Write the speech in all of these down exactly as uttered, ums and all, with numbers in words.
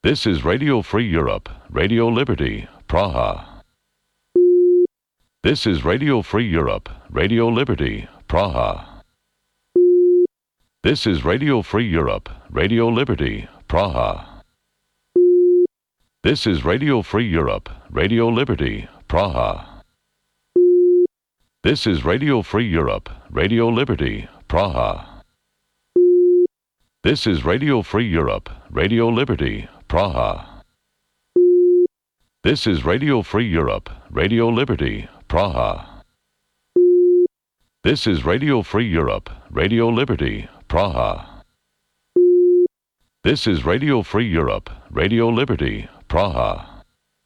This is Radio Free Europe, Radio Liberty, Praha. This is Radio Free Europe, Radio Liberty, Praha. This is Radio Free Europe, Radio Liberty, Praha. This is Radio Free Europe, Radio Liberty, Praha. This is Radio Free Europe, Radio Liberty, Praha. This is Radio Free Europe, Radio Liberty, Praha. This is Radio Free Europe, Radio Liberty, Praha. This is Radio Free Europe, Radio Liberty, Praha. This is Radio Free Europe, Radio Liberty, Praha.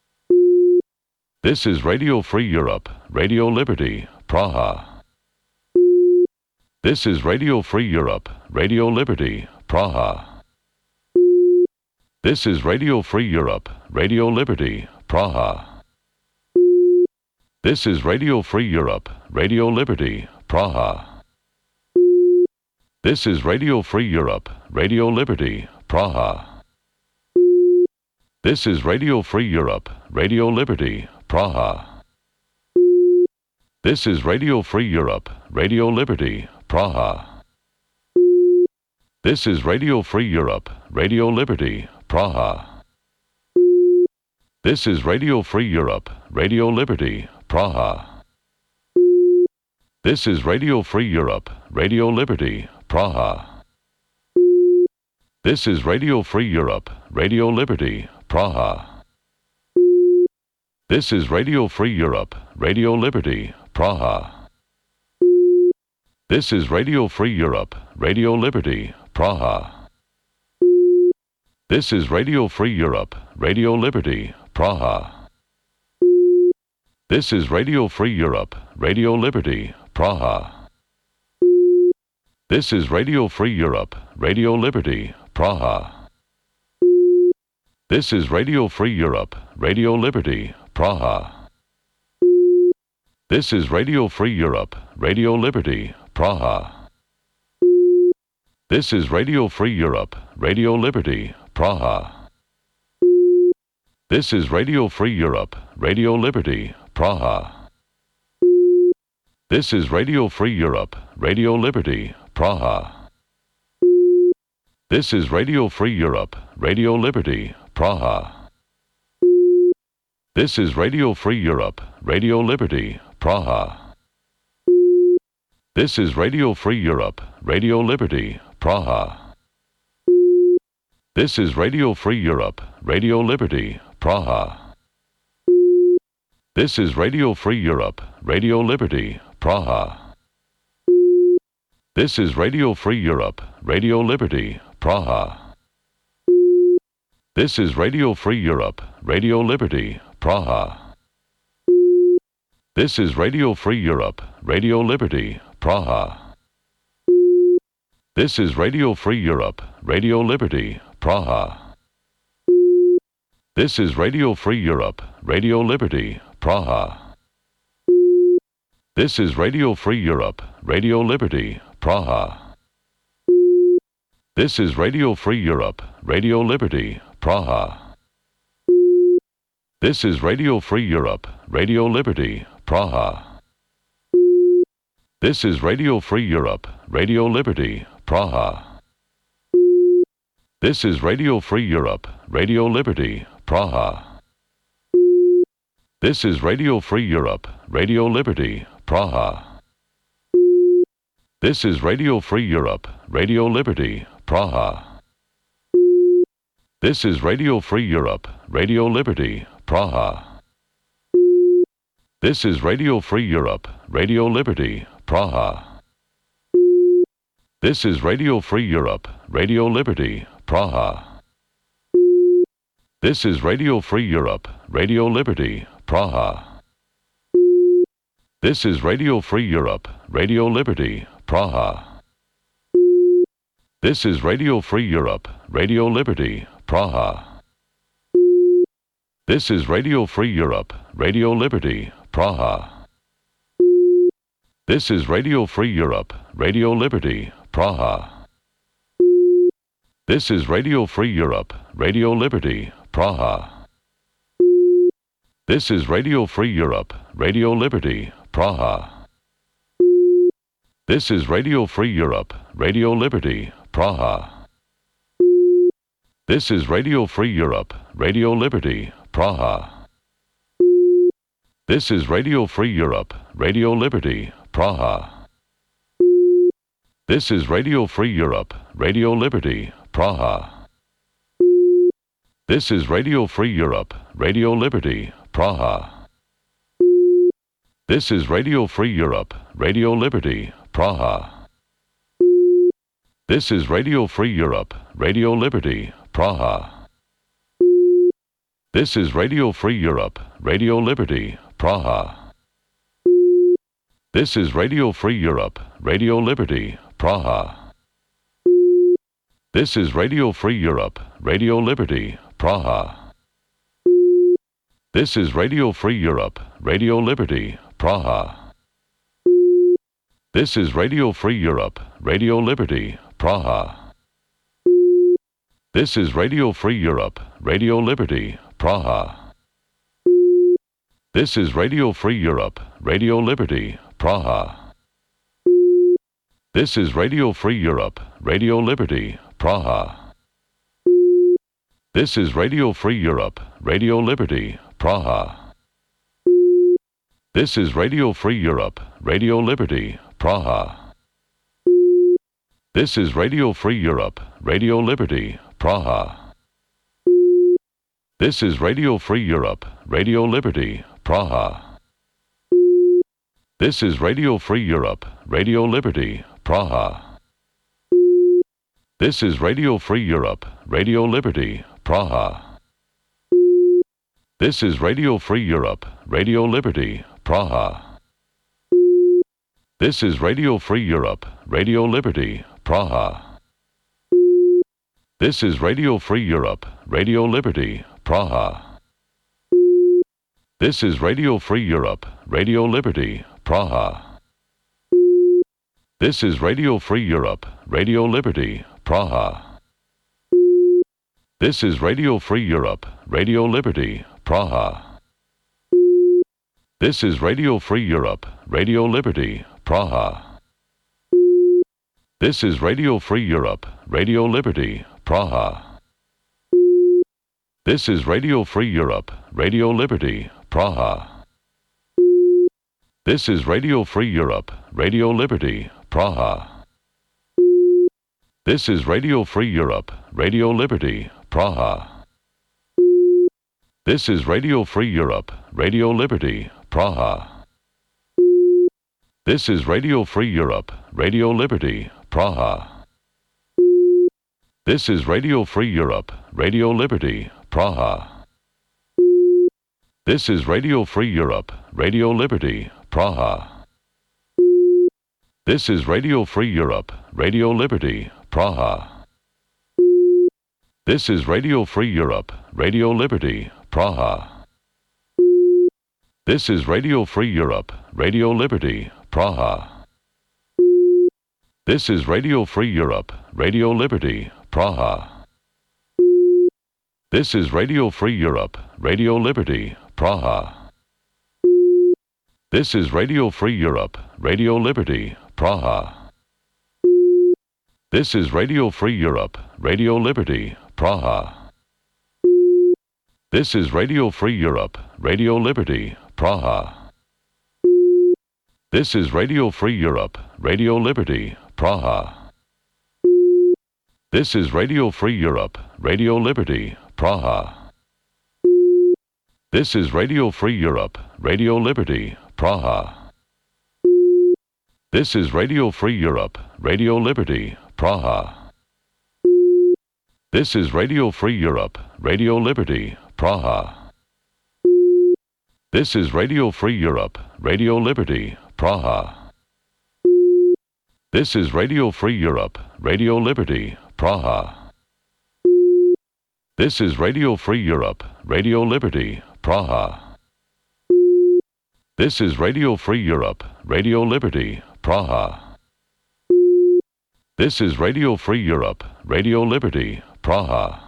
This is Radio Free Europe, Radio Liberty, Praha. This is Radio Free Europe, Radio Liberty, Praha. This is Radio Free Europe, Radio Liberty, Praha. This is Radio Free Europe, Radio Liberty, Praha. This is Radio Free Europe, Radio Liberty, Praha. This is Radio Free Europe, Radio Liberty, Praha. This is Radio Free Europe, Radio Liberty, Praha. This is Radio Free Europe, Radio Liberty, Praha. This is Radio Free Europe, Radio Liberty, Praha. This is Radio Free Europe, Radio Liberty, Praha. This is Radio Free Europe, Radio Liberty, Praha. This is Radio Free Europe, Radio Liberty, Praha. This is Radio Free Europe, Radio Liberty, Praha. This is Radio Free Europe, Radio Liberty, Praha. This is Radio Free Europe, Radio Liberty, Praha. This is Radio Free Europe, Radio Liberty, Praha. This is Radio Free Europe, Radio Liberty, Praha. This is Radio Free Europe, Radio Liberty, Praha. This is Radio Free Europe, Radio Liberty, Praha. This is Radio Free Europe, Radio Liberty, Praha. This is Radio Free Europe, Radio Liberty, Praha. This is Radio Free Europe, Radio Liberty, Praha. This is Radio Free Europe, Radio Liberty, Praha. This is Radio Free Europe, Radio Liberty, Praha. This is Radio Free Europe, Radio Liberty, Praha. This is Radio Free Europe, Radio Liberty, Praha. This is Radio Free Europe, Radio Liberty, Praha. This is Radio Free Europe, Radio Liberty, Praha. This is Radio Free Europe, Radio Liberty, Praha. This is Radio Free Europe, Radio Liberty, Praha. This is Radio Free Europe, Radio Liberty, Praha. This is Radio Free Europe, Radio Liberty, Praha. This is Radio Free Europe, Radio Liberty, Praha. This is Radio Free Europe, Radio Liberty, Praha. This is Radio Free Europe, Radio Liberty, Praha. This is Radio Free Europe, Radio Liberty, Praha. This is Radio Free Europe, Radio Liberty, Praha. This is Radio Free Europe, Radio Liberty, Praha. This is Radio Free Europe, Radio Liberty, Praha. This is Radio Free Europe, Radio Liberty, Praha. This is Radio Free Europe, Radio Liberty, Praha. This is Radio Free Europe, Radio Liberty, Praha. This is Radio Free Europe, Radio Liberty, Praha. This is Radio Free Europe, Radio Liberty, Praha. This is Radio Free Europe, Radio Liberty, Praha. This is Radio Free Europe, Radio Liberty, Praha. This is Radio Free Europe, Radio Liberty, Praha. This is Radio Free Europe, Radio Liberty, Praha. This is Radio Free Europe, Radio Liberty, Praha. This is Radio Free Europe, Radio Liberty, Praha. This is Radio Free Europe, Radio Liberty, Praha. This is Radio Free Europe, Radio Liberty, Praha. This is Radio Free Europe, Radio Liberty, Praha. This is Radio Free Europe, Radio Liberty, Praha. This is Radio Free Europe, Radio Liberty, Praha. This is Radio Free Europe, Radio Liberty, Praha. This is Radio Free Europe, Radio Liberty, Praha. This is Radio Free Europe, Radio Liberty, Praha. This is Radio Free Europe, Radio Liberty, Praha. This is Radio Free Europe, Radio Liberty, Praha. This is Radio Free Europe, Radio Liberty, Praha. This is Radio Free Europe, Radio Liberty, Praha. This is Radio Free Europe, Radio Liberty, Praha. This is Radio Free Europe, Radio Liberty, Praha. This is Radio Free Europe, Radio Liberty, Praha. This is Radio Free Europe, Radio Liberty, Praha. This is Radio Free Europe, Radio Liberty, Praha. This is Radio Free Europe, Radio Liberty, Praha. This is Radio Free Europe, Radio Liberty, Praha. This is Radio Free Europe, Radio Liberty, Praha. This is Radio Free Europe, Radio Liberty, Praha. This is Radio Free Europe, Radio Liberty, Praha. This is Radio Free Europe, Radio Liberty, Praha. This is Radio Free Europe, Radio Liberty, Praha. This is Radio Free Europe, Radio Liberty, Praha. This is Radio Free Europe, Radio Liberty, Praha. This is Radio Free Europe, Radio Liberty, Praha. This is Radio Free Europe, Radio Liberty, Praha. This is Radio Free Europe, Radio Liberty, Praha. This is Radio Free Europe, Radio Liberty, Praha. This is Radio Free Europe, Radio Liberty, Praha. This is Radio Free Europe, Radio Liberty, Praha. This is Radio Free Europe, Radio Liberty, Praha. This is Radio Free Europe, Radio Liberty, Praha. This is Radio Free Europe, Radio Liberty, Praha. This is Radio Free Europe, Radio Liberty, Praha. This is Radio Free Europe, Radio Liberty, Praha. This is Radio Free Europe, Radio Liberty, Praha. This is Radio Free Europe, Radio Liberty, Praha. This is Radio Free Europe, Radio Liberty, Praha. This is Radio Free Europe, Radio Liberty, Praha. This is Radio Free Europe, Radio Liberty, Praha. This is Radio Free Europe, Radio Liberty, Praha. This is Radio Free Europe, Radio Liberty, Praha. This is Radio Free Europe, Radio Liberty, Praha. This is Radio Free Europe, Radio Liberty, Praha. This is Radio Free Europe, Radio Liberty, Praha. This is Radio Free Europe, Radio Liberty, Praha. This is Radio Free Europe, Radio Liberty, Praha. This is Radio Free Europe, Radio Liberty, Praha. This is Radio Free Europe, Radio Liberty, Praha. This is Radio Free Europe, Radio Liberty, Praha.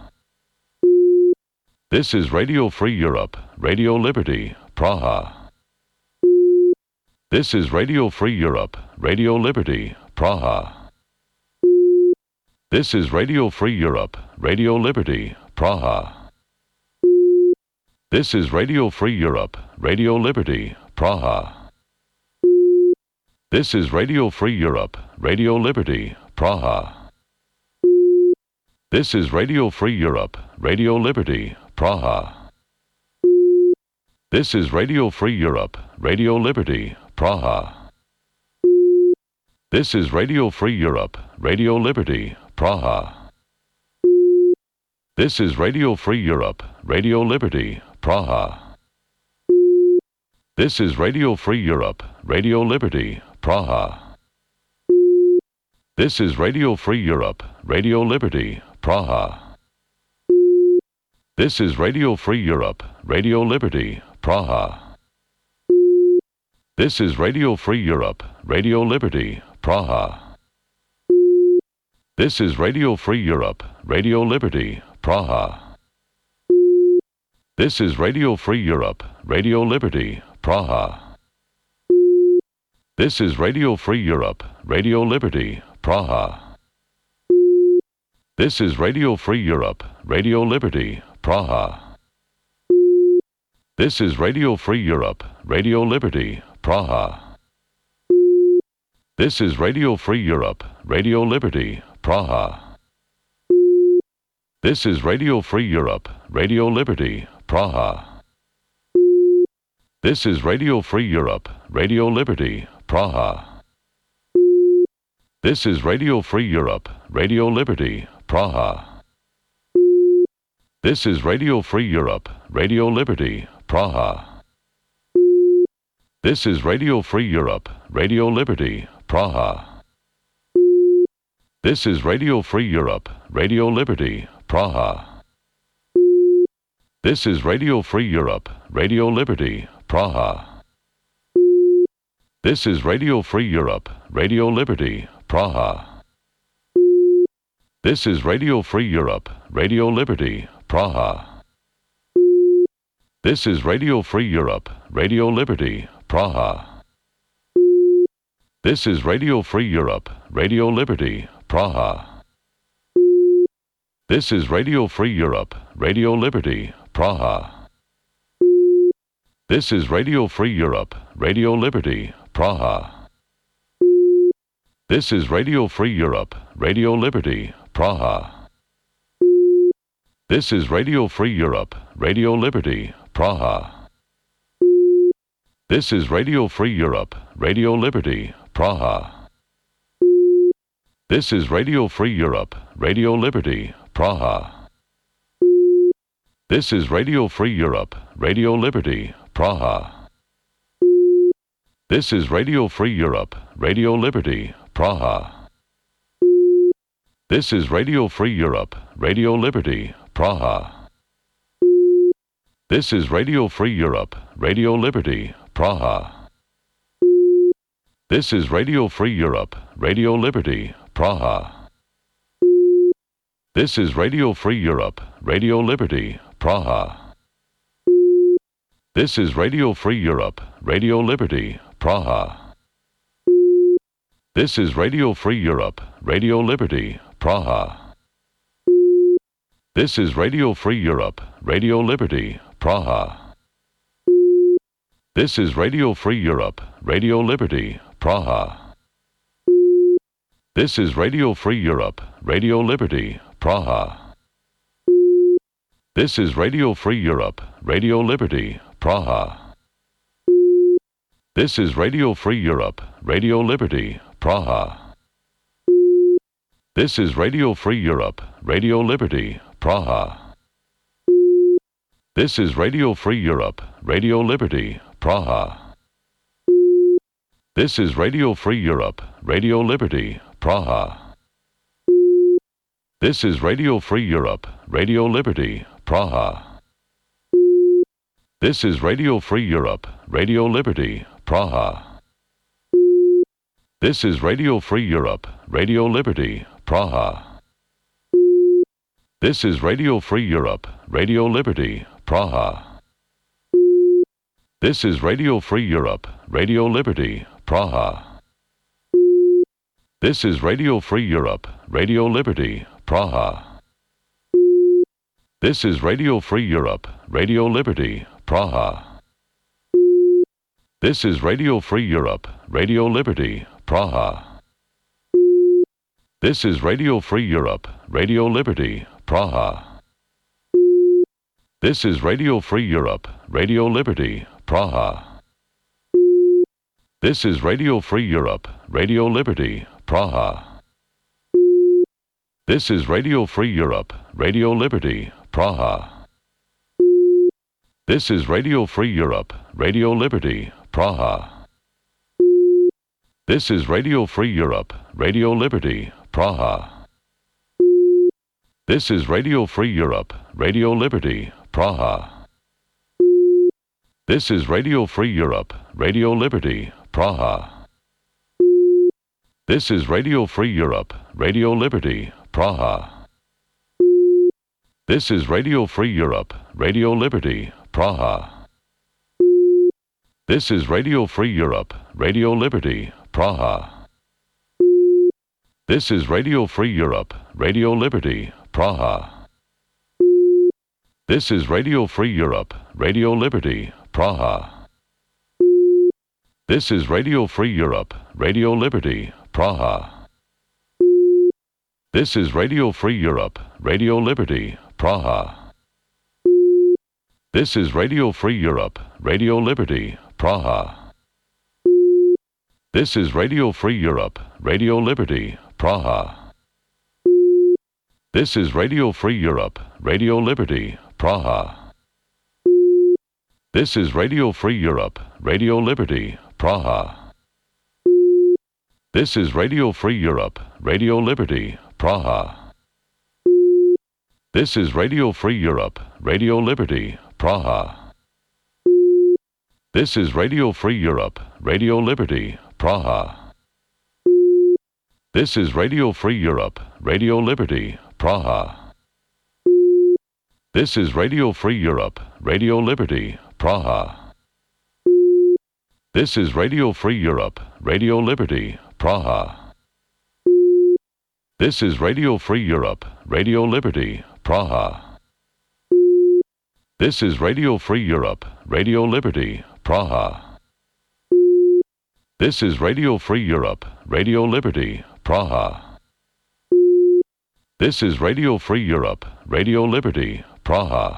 This is Radio Free Europe, Radio Liberty, Praha. This is Radio Free Europe, Radio Liberty, Praha. This is Radio Free Europe, Radio Liberty, Praha. This is Radio Free Europe, Radio Liberty, Praha. This is Radio Free Europe, Radio Liberty, Praha. This is Radio Free Europe, Radio Liberty, Praha. This is Radio Free Europe, Radio Liberty, Praha. This is Radio Free Europe, Radio Liberty, Praha. This is Radio Free Europe, Radio Liberty, Praha. This is Radio Free Europe, Radio Liberty, Praha. This is Radio Free Europe, Radio Liberty, Praha. This is Radio Free Europe, Radio Liberty, Praha. This is Radio Free Europe, Radio Liberty, Praha. This is Radio Free Europe, Radio Liberty, Praha. This is Radio Free Europe, Radio Liberty, Praha. This is Radio Free Europe, Radio Liberty, Praha. This is Radio Free Europe, Radio Liberty, Praha. This is Radio Free Europe, Radio Liberty, Praha. This is Radio Free Europe, Radio Liberty, Praha. This is Radio Free Europe, Radio Liberty, Praha. This is Radio Free Europe, Radio Liberty, Praha. This is Radio Free Europe, Radio Liberty, Praha. This is Radio Free Europe, Radio Liberty, Praha. This is Radio Free Europe, Radio Liberty, Praha. This is Radio Free Europe, Radio Liberty, Praha. This is Radio Free Europe, Radio Liberty, Praha. This is Radio Free Europe, Radio Liberty, Praha. This is Radio Free Europe, Radio Liberty, Praha. This is Radio Free Europe, Radio Liberty, Praha. This is Radio Free Europe, Radio Liberty, Praha. This is Radio Free Europe, Radio Liberty, Praha. This is Radio Free Europe, Radio Liberty, Praha. This is Radio Free Europe, Radio Liberty, Praha. This is Radio Free Europe, Radio Liberty, Praha. This is Radio Free Europe, Radio Liberty, Praha. This is Radio Free Europe, Radio Liberty, Praha. This is Radio Free Europe, Radio Liberty, Praha. This is Radio Free Europe, Radio Liberty, Praha. This is Radio Free Europe, Radio Liberty, Praha. This is Radio Free Europe, Radio Liberty, Praha. This is Radio Free Europe, Radio Liberty, Praha. This is Radio Free Europe, Radio Liberty, Praha. This is Radio Free Europe, Radio Liberty, Praha. This is Radio Free Europe, Radio Liberty, Praha. This is Radio Free Europe, Radio Liberty, Praha. This is Radio Free Europe, Radio Liberty, Praha. This is Radio Free Europe, Radio Liberty, Praha. This is Radio Free Europe, Radio Liberty, Praha. This is Radio Free Europe, Radio Liberty, Praha. This is Radio Free Europe, Radio Liberty, Praha. This is Radio Free Europe, Radio Liberty, Praha. This is Radio Free Europe, Radio Liberty, Praha. This is Radio Free Europe, Radio Liberty, Praha. This is Radio Free Europe, Radio Liberty, Praha. This is Radio Free Europe, Radio Liberty, Praha. This is Radio Free Europe, Radio Liberty, Praha. This is Radio Free Europe, Radio Liberty, Praha. This is Radio Free Europe, Radio Liberty, Praha. This is Radio Free Europe, Radio Liberty, Praha. This is Radio Free Europe, Radio Liberty, Praha. This is Radio Free Europe, Radio Liberty, Praha. This is Radio Free Europe, Radio Liberty, Praha. This is Radio Free Europe, Radio Liberty, Praha. This is Radio Free Europe, Radio Liberty, Praha. This is Radio Free Europe, Radio Liberty, Praha. This is Radio Free Europe, Radio Liberty, Praha. This is Radio Free Europe, Radio Liberty, Praha. This is Radio Free Europe, Radio Liberty, Praha. This is Radio Free Europe, Radio Liberty, Praha. This is Radio Free Europe, Radio Liberty, Praha. This is Radio Free Europe, Radio Liberty, Praha. This is Radio Free Europe, Radio Liberty, Praha. This is Radio Free Europe, Radio Liberty, Praha. This is Radio Free Europe, Radio Liberty, Praha. This is Radio Free Europe, Radio Liberty, Praha. This is Radio Free Europe, Radio Liberty, Praha. This is Radio Free Europe, Radio Liberty, Praha. This is Radio Free Europe, Radio Liberty, Praha. This is Radio Free Europe, Radio Liberty, Praha. This is Radio Free Europe, Radio Liberty, Praha. This is Radio Free Europe, Radio Liberty, Praha. This is Radio Free Europe, Radio Liberty, Praha. This is Radio Free Europe, Radio Liberty, Praha. This is Radio Free Europe, Radio Liberty, Praha. This is Radio Free Europe, Radio Liberty, Praha. This is Radio Free Europe, Radio Liberty, Praha. This is Radio Free Europe, Radio Liberty, Praha. This is Radio Free Europe, Radio Liberty, Praha. This is Radio Free Europe, Radio Liberty, Praha.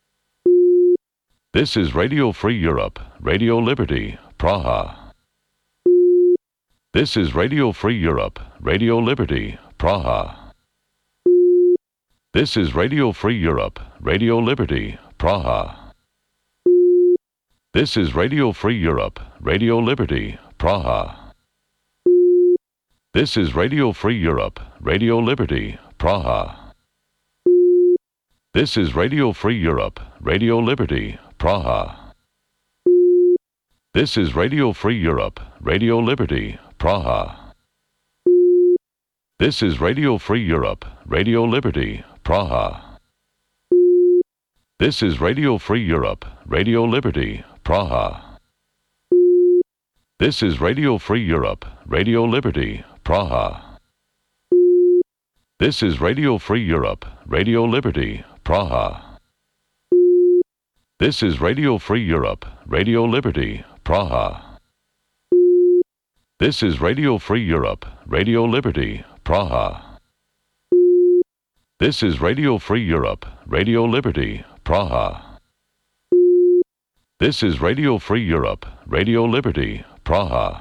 This is Radio Free Europe, Radio Liberty, Praha. This is Radio Free Europe, Radio Liberty, Praha. This is Radio Free Europe, Radio Liberty, Praha. This is Radio Free Europe, Radio Liberty, Praha. This is Radio Free Europe, Radio Liberty, Praha. This is Radio Free Europe, Radio Liberty, Praha. This is Radio Free Europe, Radio Liberty, Praha. This is Radio Free Europe, Radio Liberty, Praha. This is Radio Free Europe, Radio Liberty, Praha. This is Radio Free Europe, Radio Liberty, Praha. This is Radio Free Europe, Radio Liberty, Praha. This is Radio Free Europe, Radio Liberty, Praha. This is Radio Free Europe, Radio Liberty, Praha. This is Radio Free Europe, Radio Liberty, Praha. This is Radio Free Europe, Radio Liberty, Praha.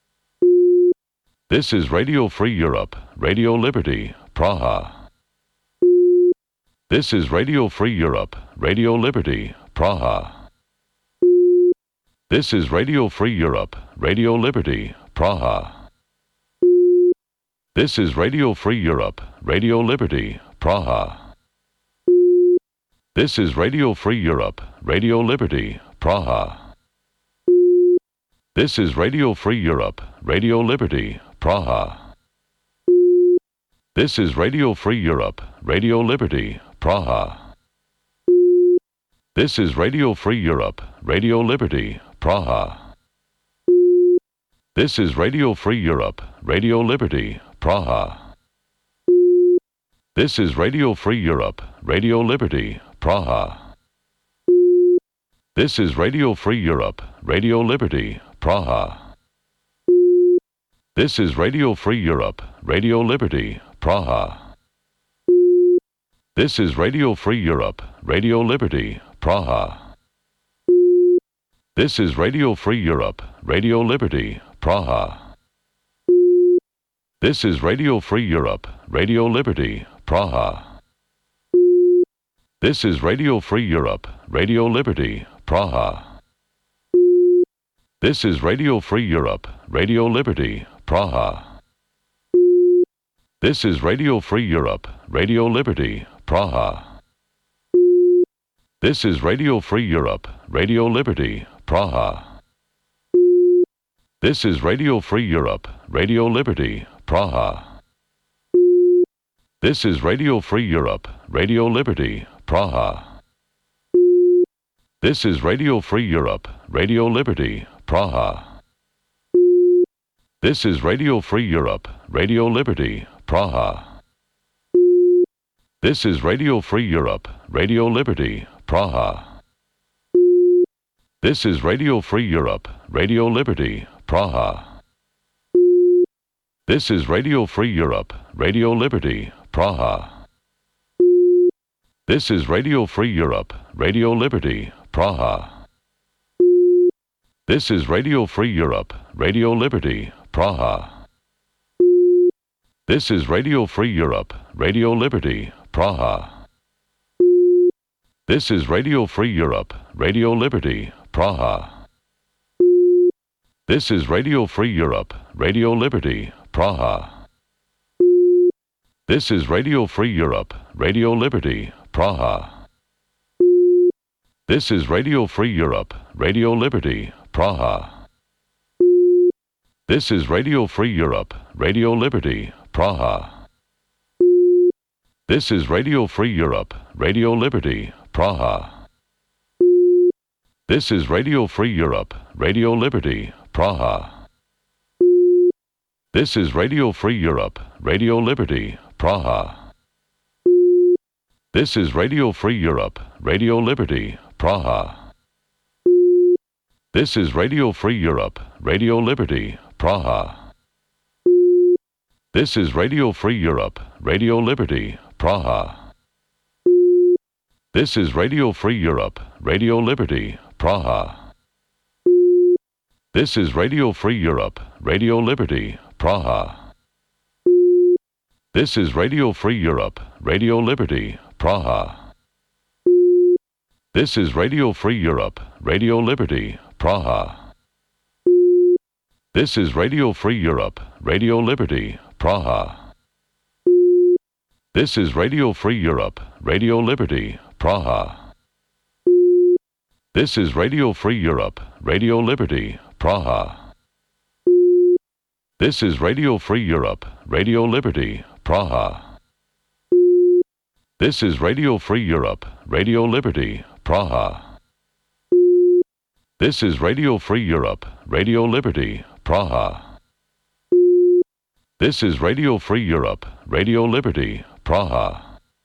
This is Radio Free Europe, Radio Liberty, Praha. This is Radio Free Europe, Radio Liberty, Praha. This is Radio Free Europe, Radio Liberty, Praha. This is Radio Free Europe, Radio Liberty, Praha. This is Radio Free Europe, Radio Liberty, Praha. This is Radio Free Europe, Radio Liberty, Praha. This is Radio Free Europe, Radio Liberty, Praha. This is Radio Free Europe, Radio Liberty, Praha. This is Radio Free Europe, Radio Liberty, Praha. This is Radio Free Europe, Radio Liberty, Praha. This is Radio Free Europe, Radio Liberty, Praha. This is Radio Free Europe, Radio Liberty, Praha. This is Radio Free Europe, Radio Liberty, Praha. This is Radio Free Europe, Radio Liberty, Praha. This is Radio Free Europe, Radio Liberty, Praha. This is Radio Free Europe, Radio Liberty, Praha. This is Radio Free Europe, Radio Liberty, Praha. This is Radio Free Europe, Radio Liberty, Praha. This is Radio Free Europe, Radio Liberty, Praha. This is Radio Free Europe, Radio Liberty, Praha. This is Radio Free Europe, Radio Liberty, Praha. This is Radio Free Europe, Radio Liberty, Praha. This is Radio Free Europe, Radio Liberty, Praha. This is Radio Free Europe, Radio Liberty, Praha. This is Radio Free Europe, Radio Liberty, Praha. This is Radio Free Europe, Radio Liberty, Praha. This is Radio Free Europe, Radio Liberty, Praha. This is Radio Free Europe, Radio Liberty, Praha. This is Radio Free Europe, Radio Liberty, Praha. This is Radio Free Europe, Radio Liberty, Praha. This is Radio Free Europe, Radio Liberty, Praha. This is Radio Free Europe, Radio Liberty, Praha. This is Radio Free Europe, Radio Liberty, Praha. This is Radio Free Europe, Radio Liberty, Praha. This is Radio Free Europe, Radio Liberty, Praha. This is Radio Free Europe, Radio Liberty, Praha. This is Radio Free Europe, Radio Liberty, Praha. This is Radio Free Europe, Radio Liberty, Praha. This is Radio Free Europe, Radio Liberty, Praha. This is Radio Free Europe, Radio Liberty, Praha. This is Radio Free Europe, Radio Liberty, Praha. This is Radio Free Europe, Radio Liberty, Praha. This is Radio Free Europe, Radio Liberty, Praha. This is Radio Free Europe, Radio Liberty, Praha. This is Radio Free Europe, Radio Liberty, Praha. This is Radio Free Europe, Radio Liberty, Praha. This is Radio Free Europe, Radio Liberty, Praha. This is Radio Free Europe, Radio Liberty, Praha. This is Radio Free Europe, Radio Liberty, Praha. This is Radio Free Europe, Radio Liberty, Praha. This is Radio Free Europe, Radio Liberty, Praha.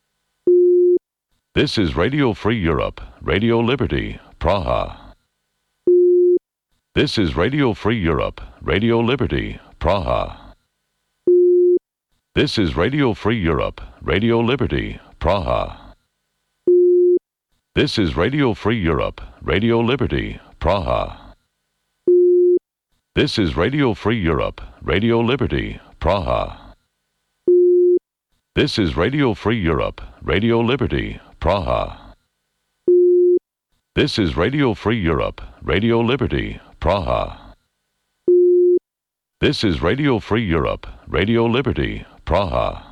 This is Radio Free Europe, Radio Liberty, Praha. This is Radio Free Europe, Radio Liberty, Praha. This is Radio Free Europe, Radio Liberty, Praha. This is Radio Free Europe, Radio Liberty, Praha. This is Radio Free Europe, Radio Liberty, Praha. This is Radio Free Europe, Radio Liberty, Praha. This is Radio Free Europe, Radio Liberty, Praha. This is Radio Free Europe, Radio Liberty, Praha.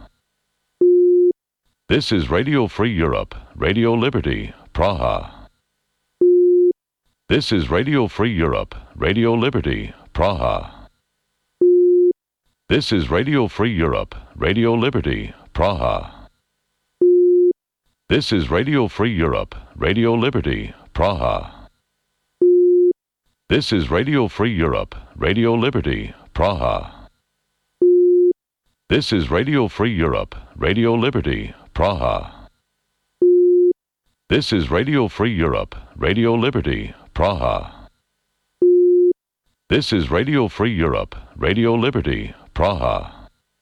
This is Radio Free Europe, Radio Liberty, Praha. This is Radio Free Europe, Radio Liberty, Praha. This is Radio Free Europe, Radio Liberty, Praha. This is Radio Free Europe, Radio Liberty, Praha. This is Radio Free Europe, Radio Liberty, Praha. This is Radio Free Europe, Radio Liberty, Praha. This is Radio Free Europe, Radio Liberty, Praha. This is Radio Free Europe, Radio Liberty, Praha.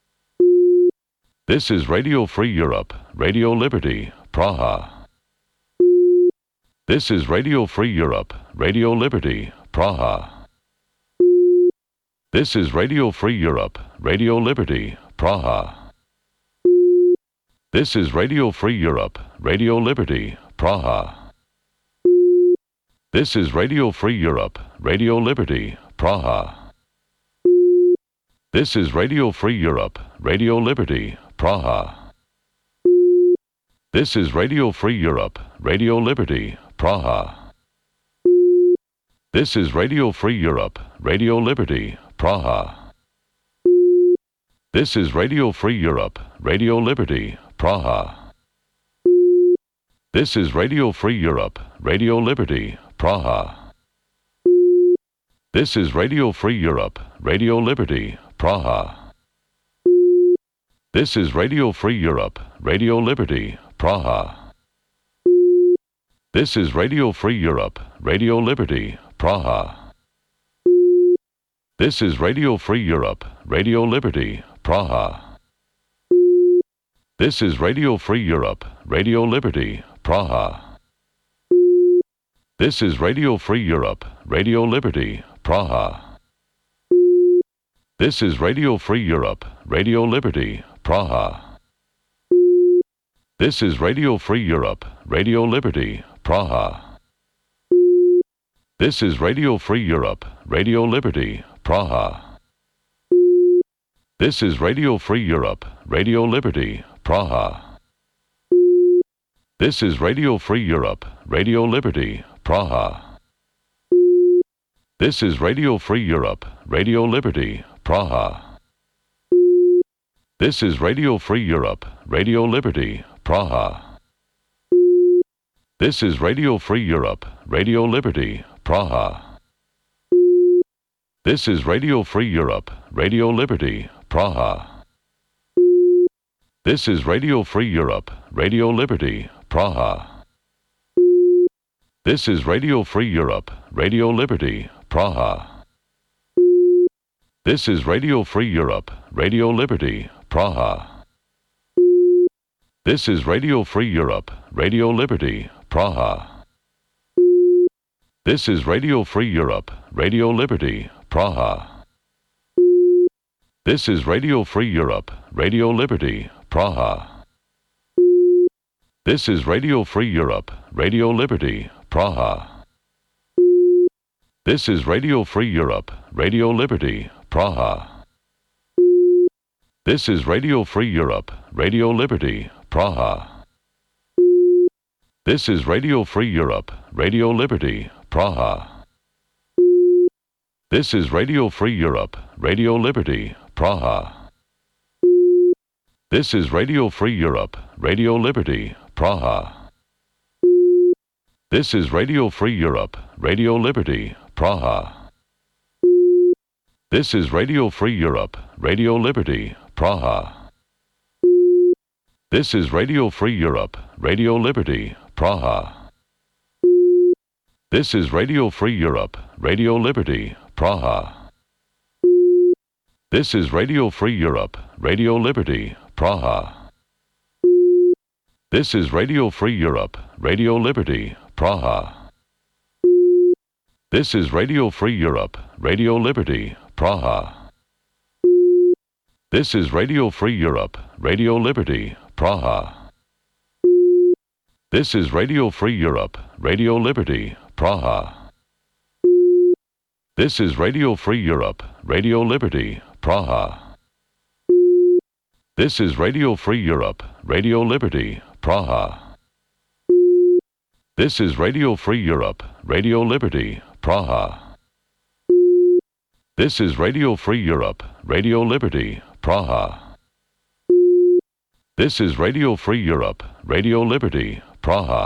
This is Radio Free Europe, Radio Liberty, Praha. This is Radio Free Europe, Radio Liberty, Praha. This is Radio Free Europe, Radio Liberty, Praha. This is Radio Free Europe, Radio Liberty, Praha. This is Radio Free Europe, Radio Liberty, Praha. This is Radio Free Europe, Radio Liberty, Praha. This is Radio Free Europe, Radio Liberty, Praha. This is Radio Free Europe, Radio Liberty, Praha. This is Radio Free Europe, Radio Liberty, Praha. This is Radio Free Europe, Radio Liberty, Praha. This is Radio Free Europe, Radio Liberty, Praha. This is Radio Free Europe, Radio Liberty, Praha. This is Radio Free Europe, Radio Liberty, Praha. This is Radio Free Europe, Radio Liberty, Praha. This is Radio Free Europe, Radio Liberty, Praha. This is Radio Free Europe, Radio Liberty, Praha. This is Radio Free Europe, Radio Liberty, Praha. This is Radio Free Europe, Radio Liberty, Praha. This is Radio Free Europe, Radio Liberty, Praha. This is Radio Free Europe, Radio Liberty, Praha. This is Radio Free Europe, Radio Liberty, Praha. This is Radio Free Europe, Radio Liberty, Praha. This is Radio Free Europe, Radio Liberty, Praha. This is Radio Free Europe, Radio Liberty, Praha. This is Radio Free Europe, Radio Liberty, Praha. This is Radio Free Europe, Radio Liberty, Praha. This is Radio Free Europe, Radio Liberty, Praha. This is Radio Free Europe, Radio Liberty, Praha. This is Radio Free Europe, Radio Liberty, Praha. This is Radio Free Europe, Radio Liberty, Praha. This is Radio Free Europe, Radio Liberty, Praha. This is Radio Free Europe, Radio Liberty, Praha. This is Radio Free Europe, Radio Liberty, Praha. This is Radio Free Europe, Radio Liberty, Praha. This is Radio Free Europe, Radio Liberty, Praha. This is Radio Free Europe, Radio Liberty, Praha. This is Radio Free Europe, Radio Liberty, Praha. This is Radio Free Europe, Radio Liberty, Praha. This is Radio Free Europe, Radio Liberty, Praha. This is Radio Free Europe, Radio Liberty, Praha. This is Radio Free Europe, Radio Liberty, Praha. This is Radio Free Europe, Radio Liberty, Praha. This is Radio Free Europe, Radio Liberty, Praha. This is Radio Free Europe, Radio Liberty, Praha. This is Radio Free Europe, Radio Liberty, Praha. This is Radio Free Europe, Radio Liberty, Praha. This is Radio Free Europe, Radio Liberty, Praha. This is Radio Free Europe, Radio Liberty, Praha. This is Radio Free Europe, Radio Liberty, Praha. This is Radio Free Europe, Radio Liberty, Praha. This is Radio Free Europe, Radio Liberty, Praha.